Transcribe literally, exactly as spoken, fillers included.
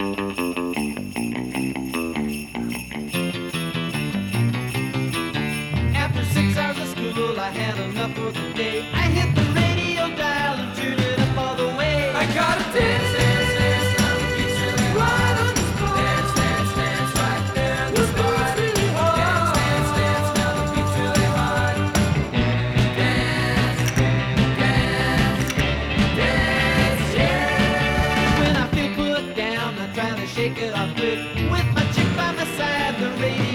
After six hours of school, I had enough for the day. I hit the radio dial and tuned it up all the way. I got a dance, dance, dance, now the beat's really right on the spot. Dance, dance, dance, right there on the spot. Really hard. Dance, dance, dance, now the beat's really hard. Dance, dance, dance, yeah. When I feel put down, I try to shake it off quick. With my chick by my side, the radio